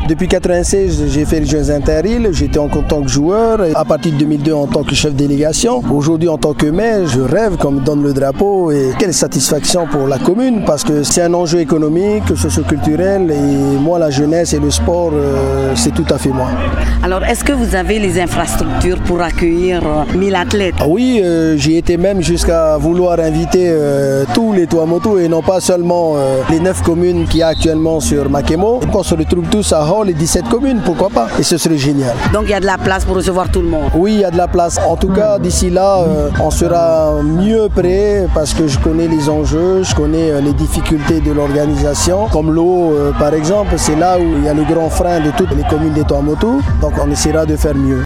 Depuis 1996, j'ai fait les Jeux Interilles, j'étais en tant que joueur, et à partir de 2002 en tant que chef de délégation. Aujourd'hui en tant que maire, je rêve qu'on me donne le drapeau et quelle satisfaction pour la commune parce que c'est un enjeu économique, socio-culturel et moi la jeunesse et le sport, c'est tout à fait moi. Alors est-ce que vous avez les infrastructures pour accueillir 1000 athlètes? Oui, j'ai été même jusqu'à vouloir inviter tous les Tuamotu et non pas seulement les 9 communes qu'il y a actuellement sur Makemo. Qu'on se retrouve tous à Hall, les 17 communes, pourquoi pas? Et ce serait génial. Donc il y a de la place pour recevoir tout le monde? Oui, il y a de la place. En tout cas, d'ici là, on sera mieux prêt parce que je connais les enjeux, je connais les difficultés de l'organisation. Comme l'eau, par exemple, c'est là où il y a le grand frein de toutes les communes des Tuamotu. Donc on essaiera de faire mieux.